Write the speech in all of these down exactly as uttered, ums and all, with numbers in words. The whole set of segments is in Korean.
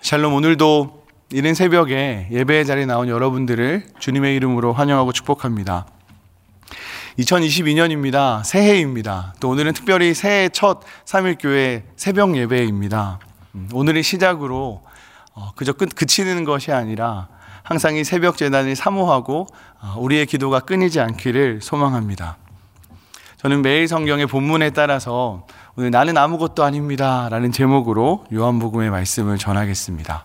샬롬, 오늘도 이른 새벽에 예배의 자리에 나온 여러분들을 주님의 이름으로 환영하고 축복합니다. 이천이십이 년입니다. 새해입니다. 또 오늘은 특별히 새해 첫 삼일교회 새벽 예배입니다. 오늘의 시작으로 그저 끝, 그치는 것이 아니라 항상 이 새벽 제단을 사모하고 우리의 기도가 끊이지 않기를 소망합니다. 저는 매일 성경의 본문에 따라서 오늘 나는 아무것도 아닙니다 라는 제목으로 요한복음의 말씀을 전하겠습니다.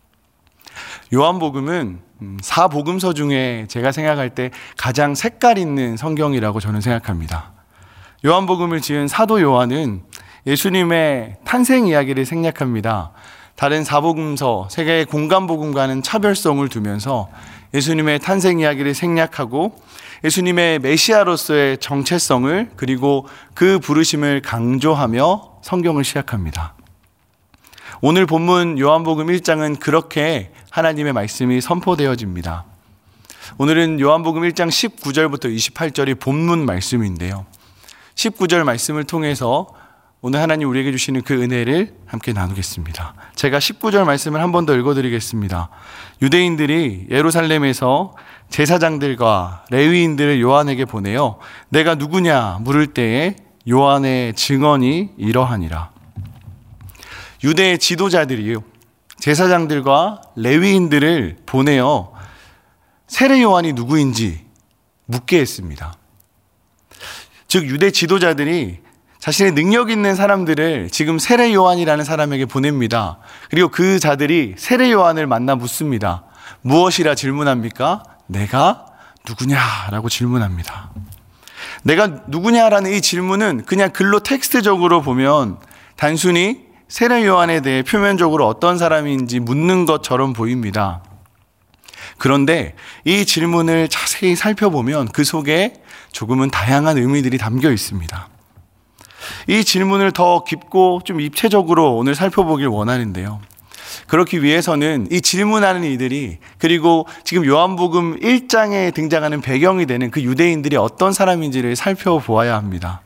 요한복음은 사복음서 중에 제가 생각할 때 가장 색깔 있는 성경이라고 저는 생각합니다. 요한복음을 지은 사도 요한은 예수님의 탄생 이야기를 생략합니다. 다른 사복음서, 세계의 공간복음과는 차별성을 두면서 예수님의 탄생 이야기를 생략하고 예수님의 메시아로서의 정체성을 그리고 그 부르심을 강조하며 성경을 시작합니다. 오늘 본문 요한복음 일 장은 그렇게 하나님의 말씀이 선포되어집니다. 오늘은 요한복음 일 장 십구 절부터 이십팔 절이 본문 말씀인데요. 십구 절 말씀을 통해서 오늘 하나님 우리에게 주시는 그 은혜를 함께 나누겠습니다. 제가 십구 절 말씀을 한 번 더 읽어드리겠습니다. 유대인들이 예루살렘에서 제사장들과 레위인들을 요한에게 보내어 내가 누구냐 물을 때에 요한의 증언이 이러하니라. 유대의 지도자들이요, 제사장들과 레위인들을 보내어 세례 요한이 누구인지 묻게 했습니다. 즉 유대 지도자들이 자신의 능력 있는 사람들을 지금 세례 요한이라는 사람에게 보냅니다. 그리고 그 자들이 세례 요한을 만나 묻습니다. 무엇이라 질문합니까? 내가 누구냐라고 질문합니다. 내가 누구냐라는 이 질문은 그냥 글로 텍스트적으로 보면 단순히 세례 요한에 대해 표면적으로 어떤 사람인지 묻는 것처럼 보입니다. 그런데 이 질문을 자세히 살펴보면 그 속에 조금은 다양한 의미들이 담겨 있습니다. 이 질문을 더 깊고 좀 입체적으로 오늘 살펴보길 원하는데요. 그렇기 위해서는 이 질문하는 이들이 그리고 지금 요한복음 일 장에 등장하는 배경이 되는 그 유대인들이 어떤 사람인지를 살펴보아야 합니다.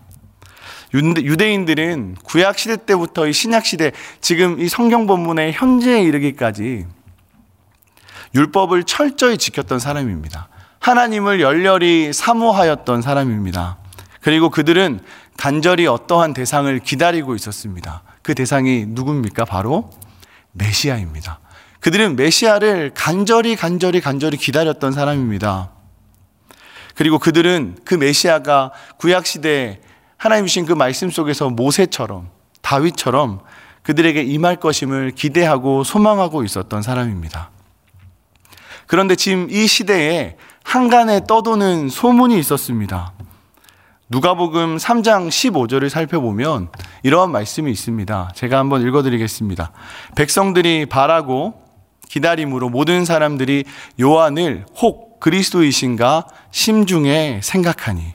유대인들은 구약시대 때부터 이 신약시대 지금 이 성경 본문의 현재에 이르기까지 율법을 철저히 지켰던 사람입니다. 하나님을 열렬히 사모하였던 사람입니다. 그리고 그들은 간절히 어떠한 대상을 기다리고 있었습니다. 그 대상이 누굽니까? 바로 메시아입니다. 그들은 메시아를 간절히 간절히 간절히 기다렸던 사람입니다. 그리고 그들은 그 메시아가 구약시대에 하나님 주신 그 말씀 속에서 모세처럼 다윗처럼 그들에게 임할 것임을 기대하고 소망하고 있었던 사람입니다. 그런데 지금 이 시대에 한간에 떠도는 소문이 있었습니다. 누가복음 삼 장 십오 절을 살펴보면 이러한 말씀이 있습니다. 제가 한번 읽어드리겠습니다. 백성들이 바라고 기다림으로 모든 사람들이 요한을 혹 그리스도이신가 심중에 생각하니.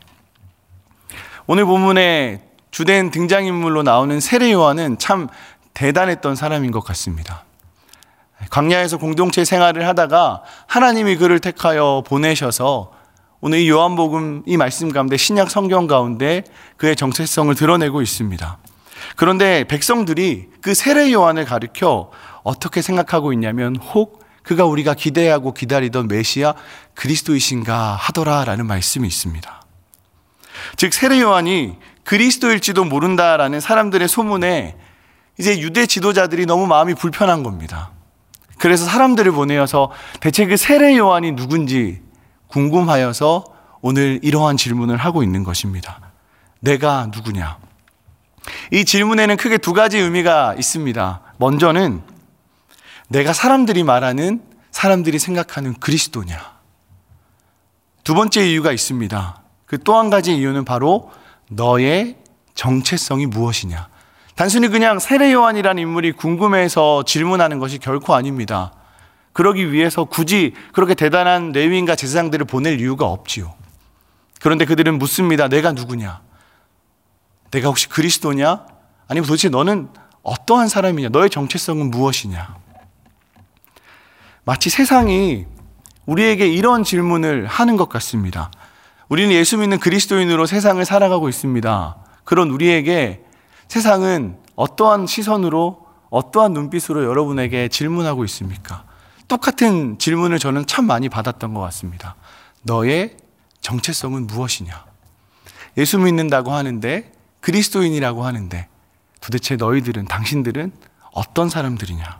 오늘 본문의 주된 등장인물로 나오는 세례 요한은 참 대단했던 사람인 것 같습니다. 광야에서 공동체 생활을 하다가 하나님이 그를 택하여 보내셔서 오늘 이 요한복음 이 말씀 가운데 신약 성경 가운데 그의 정체성을 드러내고 있습니다. 그런데 백성들이 그 세례 요한을 가리켜 어떻게 생각하고 있냐면 혹 그가 우리가 기대하고 기다리던 메시아 그리스도이신가 하더라라는 말씀이 있습니다. 즉 세례 요한이 그리스도일지도 모른다라는 사람들의 소문에 이제 유대 지도자들이 너무 마음이 불편한 겁니다. 그래서 사람들을 보내어서 대체 그 세례 요한이 누군지 궁금하여서 오늘 이러한 질문을 하고 있는 것입니다. 내가 누구냐? 이 질문에는 크게 두 가지 의미가 있습니다. 먼저는 내가 사람들이 말하는, 사람들이 생각하는 그리스도냐? 두 번째 이유가 있습니다. 그 또 한 가지 이유는 바로 너의 정체성이 무엇이냐? 단순히 그냥 세례 요한이라는 인물이 궁금해서 질문하는 것이 결코 아닙니다. 그러기 위해서 굳이 그렇게 대단한 레위인과 제사장들을 보낼 이유가 없지요. 그런데 그들은 묻습니다. 내가 누구냐? 내가 혹시 그리스도냐? 아니면 도대체 너는 어떠한 사람이냐? 너의 정체성은 무엇이냐? 마치 세상이 우리에게 이런 질문을 하는 것 같습니다. 우리는 예수 믿는 그리스도인으로 세상을 살아가고 있습니다. 그런 우리에게 세상은 어떠한 시선으로 어떠한 눈빛으로 여러분에게 질문하고 있습니까? 똑같은 질문을 저는 참 많이 받았던 것 같습니다. 너의 정체성은 무엇이냐? 예수 믿는다고 하는데, 그리스도인이라고 하는데 도대체 너희들은, 당신들은 어떤 사람들이냐?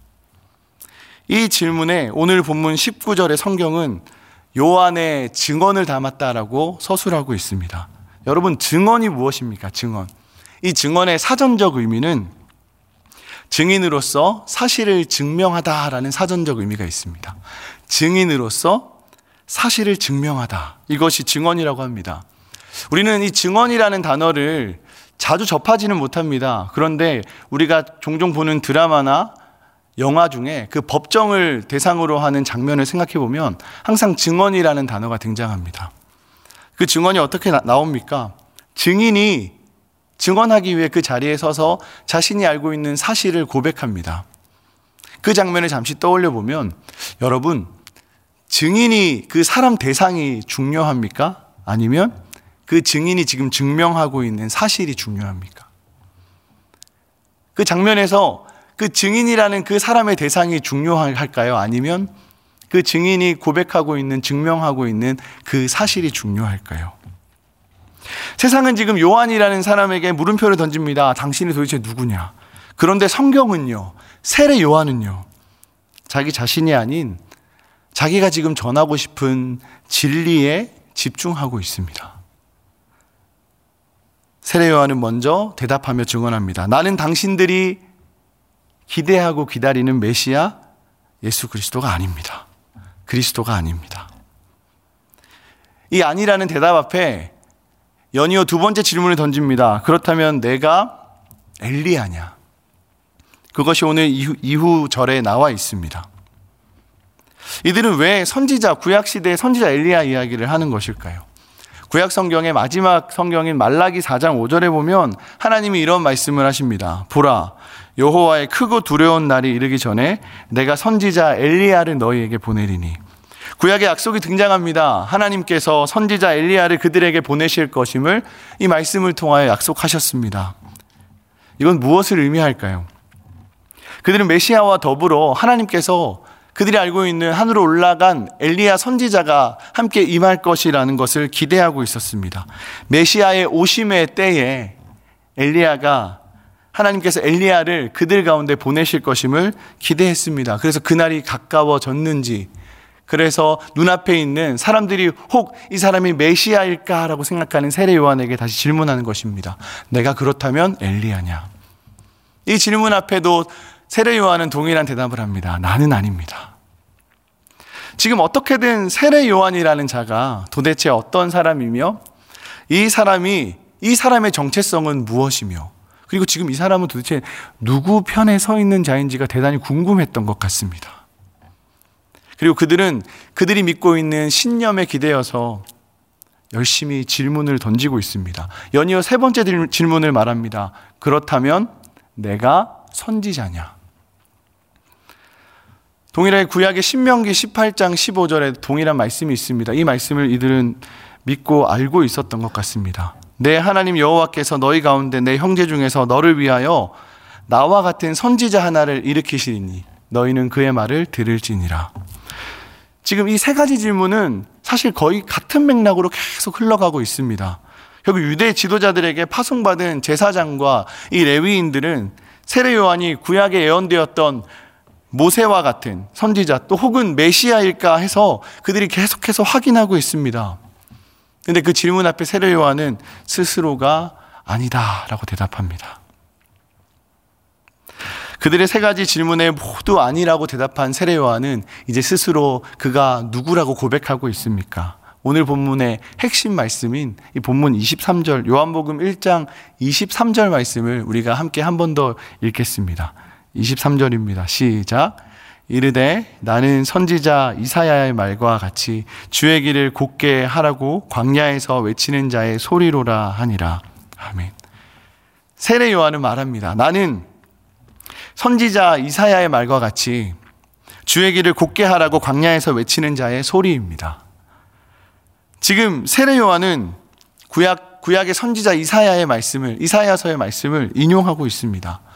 이 질문에 오늘 본문 십구 절의 성경은 요한의 증언을 담았다라고 서술하고 있습니다. 여러분, 증언이 무엇입니까? 증언. 이 증언의 사전적 의미는 증인으로서 사실을 증명하다라는 사전적 의미가 있습니다. 증인으로서 사실을 증명하다. 이것이 증언이라고 합니다. 우리는 이 증언이라는 단어를 자주 접하지는 못합니다. 그런데 우리가 종종 보는 드라마나 영화 중에 그 법정을 대상으로 하는 장면을 생각해 보면 항상 증언이라는 단어가 등장합니다. 그 증언이 어떻게 나, 나옵니까? 증인이 증언하기 위해 그 자리에 서서 자신이 알고 있는 사실을 고백합니다. 그 장면을 잠시 떠올려 보면, 여러분, 증인이 그 사람 대상이 중요합니까? 아니면 그 증인이 지금 증명하고 있는 사실이 중요합니까? 그 장면에서 그 증인이라는 그 사람의 대상이 중요할까요? 아니면 그 증인이 고백하고 있는, 증명하고 있는 그 사실이 중요할까요? 세상은 지금 요한이라는 사람에게 물음표를 던집니다. 당신이 도대체 누구냐? 그런데 성경은요, 세례 요한은요, 자기 자신이 아닌 자기가 지금 전하고 싶은 진리에 집중하고 있습니다. 세례 요한은 먼저 대답하며 증언합니다. 나는 당신들이 기대하고 기다리는 메시아 예수 그리스도가 아닙니다. 그리스도가 아닙니다. 이 아니라는 대답 앞에 연이어 두 번째 질문을 던집니다. 그렇다면 내가 엘리야냐? 그것이 오늘 이후, 이후 절에 나와 있습니다. 이들은 왜 선지자, 구약시대의 선지자 엘리야 이야기를 하는 것일까요? 구약 성경의 마지막 성경인 말라기 사 장 오 절에 보면 하나님이 이런 말씀을 하십니다. 보라, 여호와의 크고 두려운 날이 이르기 전에 내가 선지자 엘리야를 너희에게 보내리니. 구약의 약속이 등장합니다. 하나님께서 선지자 엘리야를 그들에게 보내실 것임을 이 말씀을 통하여 약속하셨습니다. 이건 무엇을 의미할까요? 그들은 메시아와 더불어 하나님께서 그들이 알고 있는 하늘로 올라간 엘리야 선지자가 함께 임할 것이라는 것을 기대하고 있었습니다. 메시아의 오심의 때에 엘리야가, 하나님께서 엘리야를 그들 가운데 보내실 것임을 기대했습니다. 그래서 그날이 가까워졌는지, 그래서 눈앞에 있는 사람들이 혹 이 사람이 메시아일까라고 생각하는 세례 요한에게 다시 질문하는 것입니다. 내가 그렇다면 엘리야냐? 이 질문 앞에도 세례 요한은 동일한 대답을 합니다. 나는 아닙니다. 지금 어떻게든 세례 요한이라는 자가 도대체 어떤 사람이며, 이 사람이, 이 사람의 정체성은 무엇이며, 그리고 지금 이 사람은 도대체 누구 편에 서 있는 자인지가 대단히 궁금했던 것 같습니다. 그리고 그들은 그들이 믿고 있는 신념에 기대어서 열심히 질문을 던지고 있습니다. 연이어 세 번째 질문을 말합니다. 그렇다면 내가 선지자냐? 동일하게 구약의 신명기 십팔 장 십오 절에 동일한 말씀이 있습니다. 이 말씀을 이들은 믿고 알고 있었던 것 같습니다. 내 하나님 여호와께서 너희 가운데 내 형제 중에서 너를 위하여 나와 같은 선지자 하나를 일으키시리니 너희는 그의 말을 들을지니라. 지금 이 세 가지 질문은 사실 거의 같은 맥락으로 계속 흘러가고 있습니다. 결국 유대 지도자들에게 파송받은 제사장과 이 레위인들은 세례 요한이 구약에 예언되었던 모세와 같은 선지자, 또 혹은 메시아일까 해서 그들이 계속해서 확인하고 있습니다. 그런데 그 질문 앞에 세례 요한은 스스로가 아니다라고 대답합니다. 그들의 세 가지 질문에 모두 아니라고 대답한 세례 요한은 이제 스스로 그가 누구라고 고백하고 있습니까? 오늘 본문의 핵심 말씀인 이 본문 이십삼 절, 요한복음 일 장 이십삼 절 말씀을 우리가 함께 한 번 더 읽겠습니다. 이십삼 절입니다. 시작. 이르되 나는 선지자 이사야의 말과 같이 주의 길을 곧게 하라고 광야에서 외치는 자의 소리로라 하니라. 아멘. 세례 요한은 말합니다. 나는 선지자 이사야의 말과 같이 주의 길을 곧게 하라고 광야에서 외치는 자의 소리입니다. 지금 세례 요한은 구약, 구약의 선지자 이사야의 말씀을, 이사야서의 말씀을 인용하고 있습니다.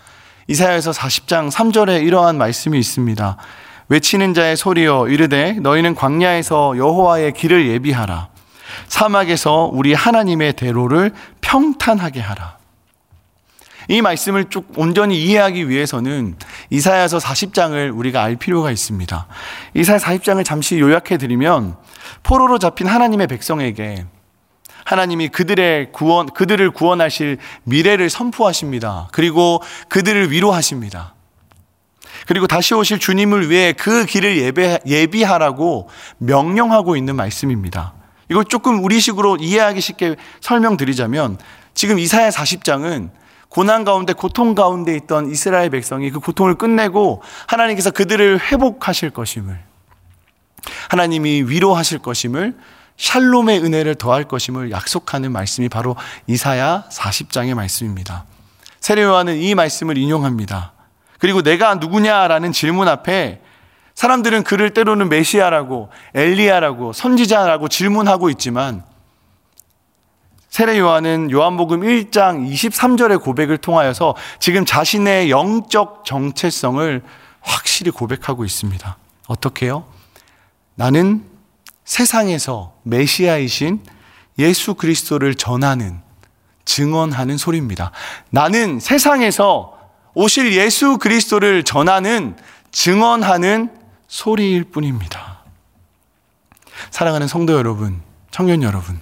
이사야서 사십 장 삼 절에 이러한 말씀이 있습니다. 외치는 자의 소리여 이르되 너희는 광야에서 여호와의 길을 예비하라. 사막에서 우리 하나님의 대로를 평탄하게 하라. 이 말씀을 쭉 온전히 이해하기 위해서는 이사야서 사십 장을 우리가 알 필요가 있습니다. 이사야 사십 장을 잠시 요약해 드리면 포로로 잡힌 하나님의 백성에게 하나님이 그들의 구원, 그들을 구원하실 미래를 선포하십니다. 그리고 그들을 위로하십니다. 그리고 다시 오실 주님을 위해 그 길을 예배, 예비하라고 명령하고 있는 말씀입니다. 이걸 조금 우리식으로 이해하기 쉽게 설명드리자면 지금 이사야 사십 장은 고난 가운데 고통 가운데 있던 이스라엘 백성이 그 고통을 끝내고 하나님께서 그들을 회복하실 것임을, 하나님이 위로하실 것임을, 샬롬의 은혜를 더할 것임을 약속하는 말씀이 바로 이사야 사십 장의 말씀입니다. 세례 요한은 이 말씀을 인용합니다. 그리고 내가 누구냐라는 질문 앞에 사람들은 그를 때로는 메시아라고, 엘리야라고, 선지자라고 질문하고 있지만 세례 요한은 요한복음 일 장 이십삼 절의 고백을 통하여서 지금 자신의 영적 정체성을 확실히 고백하고 있습니다. 어떻게요? 나는 세상에서 메시아이신 예수 그리스도를 전하는, 증언하는 소리입니다. 나는 세상에서 오실 예수 그리스도를 전하는, 증언하는 소리일 뿐입니다. 사랑하는 성도 여러분, 청년 여러분,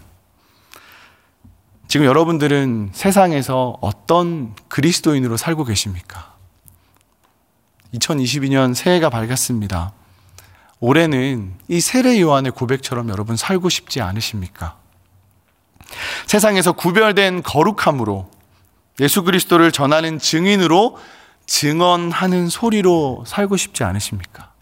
지금 여러분들은 세상에서 어떤 그리스도인으로 살고 계십니까? 이천이십이 년 새해가 밝았습니다. 올해는 이 세례 요한의 고백처럼 여러분 살고 싶지 않으십니까? 세상에서 구별된 거룩함으로 예수 그리스도를 전하는 증인으로, 증언하는 소리로 살고 싶지 않으십니까?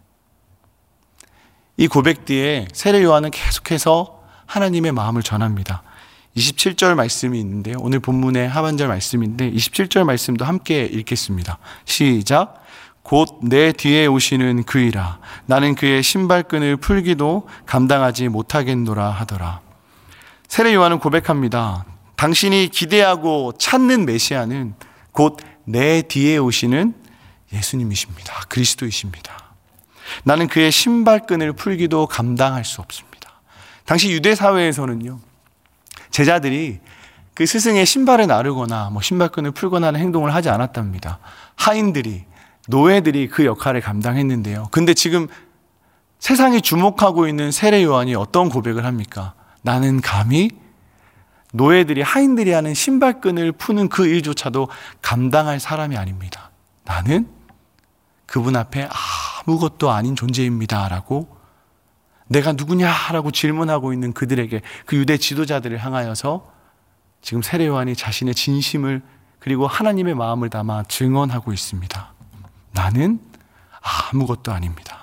이 고백 뒤에 세례 요한은 계속해서 하나님의 마음을 전합니다. 이십칠 절 말씀이 있는데요. 오늘 본문의 하반절 말씀인데 이십칠 절 말씀도 함께 읽겠습니다. 시작. 곧 내 뒤에 오시는 그이라. 나는 그의 신발끈을 풀기도 감당하지 못하겠노라 하더라. 세례 요한은 고백합니다. 당신이 기대하고 찾는 메시아는 곧 내 뒤에 오시는 예수님이십니다. 그리스도이십니다. 나는 그의 신발끈을 풀기도 감당할 수 없습니다. 당시 유대 사회에서는요, 제자들이 그 스승의 신발을 나르거나 뭐 신발끈을 풀거나 하는 행동을 하지 않았답니다. 하인들이, 노예들이 그 역할을 감당했는데요. 근데 지금 세상이 주목하고 있는 세례 요한이 어떤 고백을 합니까? 나는 감히 노예들이, 하인들이 하는 신발끈을 푸는 그 일조차도 감당할 사람이 아닙니다. 나는 그분 앞에 아무것도 아닌 존재입니다 라고, 내가 누구냐라고 질문하고 있는 그들에게, 그 유대 지도자들을 향하여서 지금 세례 요한이 자신의 진심을, 그리고 하나님의 마음을 담아 증언하고 있습니다. 나는 아무것도 아닙니다.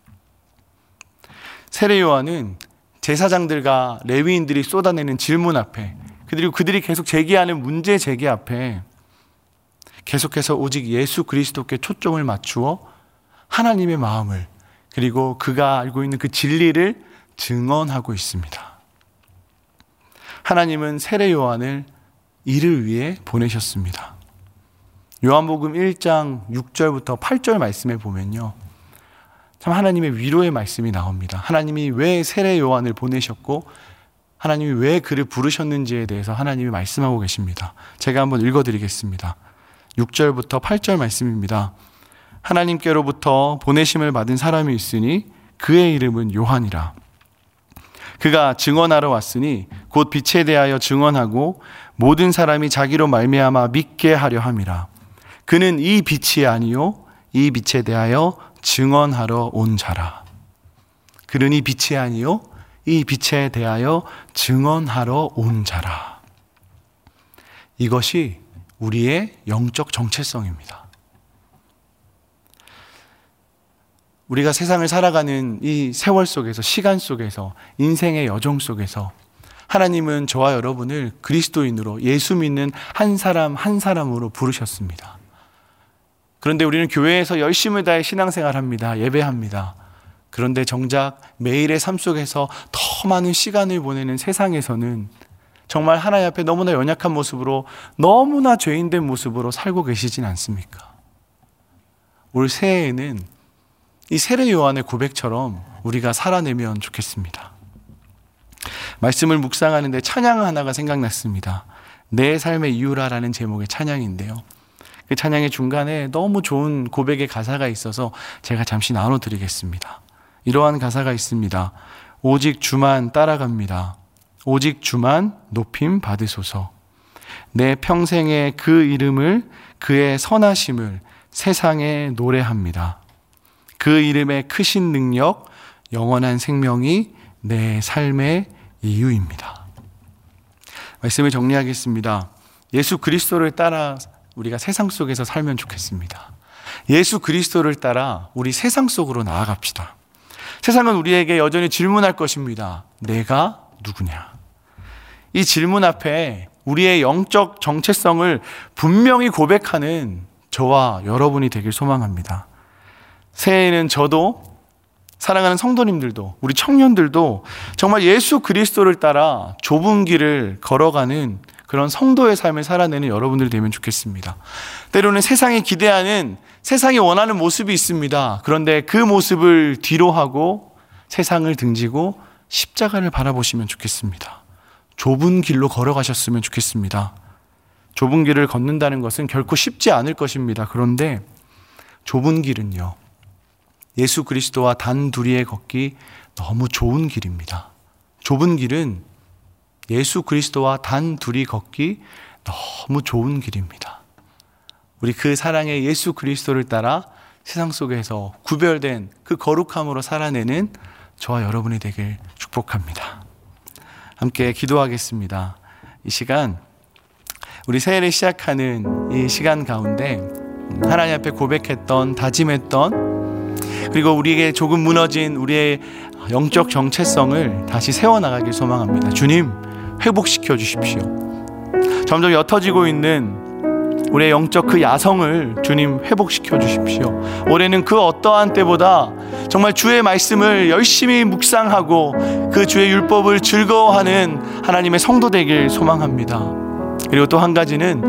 세례 요한은 제사장들과 레위인들이 쏟아내는 질문 앞에, 그리고 그들이 계속 제기하는 문제 제기 앞에 계속해서 오직 예수 그리스도께 초점을 맞추어 하나님의 마음을, 그리고 그가 알고 있는 그 진리를 증언하고 있습니다. 하나님은 세례 요한을 이를 위해 보내셨습니다. 요한복음 일 장 육 절부터 팔 절 말씀에 보면요, 참 하나님의 위로의 말씀이 나옵니다. 하나님이 왜 세례 요한을 보내셨고 하나님이 왜 그를 부르셨는지에 대해서 하나님이 말씀하고 계십니다. 제가 한번 읽어드리겠습니다. 육 절부터 팔 절 말씀입니다. 하나님께로부터 보내심을 받은 사람이 있으니 그의 이름은 요한이라. 그가 증언하러 왔으니 곧 빛에 대하여 증언하고 모든 사람이 자기로 말미암아 믿게 하려 함이라. 그는 이 빛이 아니요 이 빛에 대하여 증언하러 온 자라. 그는 이 빛이 아니요 이 빛에 대하여 증언하러 온 자라. 이것이 우리의 영적 정체성입니다. 우리가 세상을 살아가는 이 세월 속에서, 시간 속에서, 인생의 여정 속에서 하나님은 저와 여러분을 그리스도인으로, 예수 믿는 한 사람 한 사람으로 부르셨습니다. 그런데 우리는 교회에서 열심을 다해 신앙생활합니다. 예배합니다. 그런데 정작 매일의 삶 속에서 더 많은 시간을 보내는 세상에서는 정말 하나님 앞에 너무나 연약한 모습으로, 너무나 죄인된 모습으로 살고 계시진 않습니까? 올 새해에는 이 세례 요한의 고백처럼 우리가 살아내면 좋겠습니다. 말씀을 묵상하는데 찬양 하나가 생각났습니다. 내 삶의 이유라라는 제목의 찬양인데요. 그 찬양의 중간에 너무 좋은 고백의 가사가 있어서 제가 잠시 나눠드리겠습니다. 이러한 가사가 있습니다. 오직 주만 따라갑니다. 오직 주만 높임 받으소서. 내 평생의 그 이름을, 그의 선하심을 세상에 노래합니다. 그 이름의 크신 능력, 영원한 생명이 내 삶의 이유입니다. 말씀을 정리하겠습니다. 예수 그리스도를 따라 우리가 세상 속에서 살면 좋겠습니다. 예수 그리스도를 따라 우리 세상 속으로 나아갑시다. 세상은 우리에게 여전히 질문할 것입니다. 내가 누구냐? 이 질문 앞에 우리의 영적 정체성을 분명히 고백하는 저와 여러분이 되길 소망합니다. 새해에는 저도, 사랑하는 성도님들도, 우리 청년들도 정말 예수 그리스도를 따라 좁은 길을 걸어가는 그런 성도의 삶을 살아내는 여러분들이 되면 좋겠습니다. 때로는 세상이 기대하는, 세상이 원하는 모습이 있습니다. 그런데 그 모습을 뒤로 하고 세상을 등지고 십자가를 바라보시면 좋겠습니다. 좁은 길로 걸어가셨으면 좋겠습니다. 좁은 길을 걷는다는 것은 결코 쉽지 않을 것입니다. 그런데 좁은 길은요, 예수 그리스도와 단둘이의 걷기 너무 좋은 길입니다. 좁은 길은 예수 그리스도와 단둘이 걷기 너무 좋은 길입니다. 우리 그 사랑의 예수 그리스도를 따라 세상 속에서 구별된 그 거룩함으로 살아내는 저와 여러분이 되길 축복합니다. 함께 기도하겠습니다. 이 시간, 우리 새해를 시작하는 이 시간 가운데 하나님 앞에 고백했던, 다짐했던, 그리고 우리에게 조금 무너진 우리의 영적 정체성을 다시 세워나가길 소망합니다. 주님, 회복시켜 주십시오. 점점 옅어지고 있는 우리의 영적 그 야성을 주님 회복시켜 주십시오. 올해는 그 어떠한 때보다 정말 주의 말씀을 열심히 묵상하고 그 주의 율법을 즐거워하는 하나님의 성도 되길 소망합니다. 그리고 또 한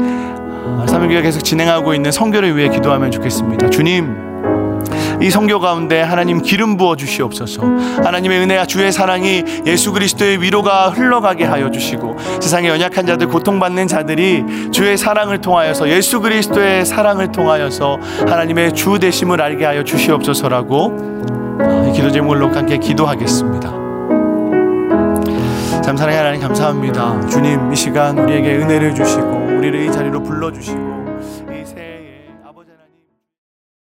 가지는 삼일교회 계속 진행하고 있는 선교를 위해 기도하면 좋겠습니다. 주님, 이 선교 가운데 하나님 기름 부어 주시옵소서. 하나님의 은혜와 주의 사랑이 예수 그리스도의 위로가 흘러가게 하여 주시고, 세상의 연약한 자들, 고통받는 자들이 주의 사랑을 통하여서, 예수 그리스도의 사랑을 통하여서 하나님의 주 되심을 알게 하여 주시옵소서라고 이 기도 제목으로 함께 기도하겠습니다. 참 사랑의 하나님 감사합니다. 주님, 이 시간 우리에게 은혜를 주시고 우리를 이 자리로 불러주시고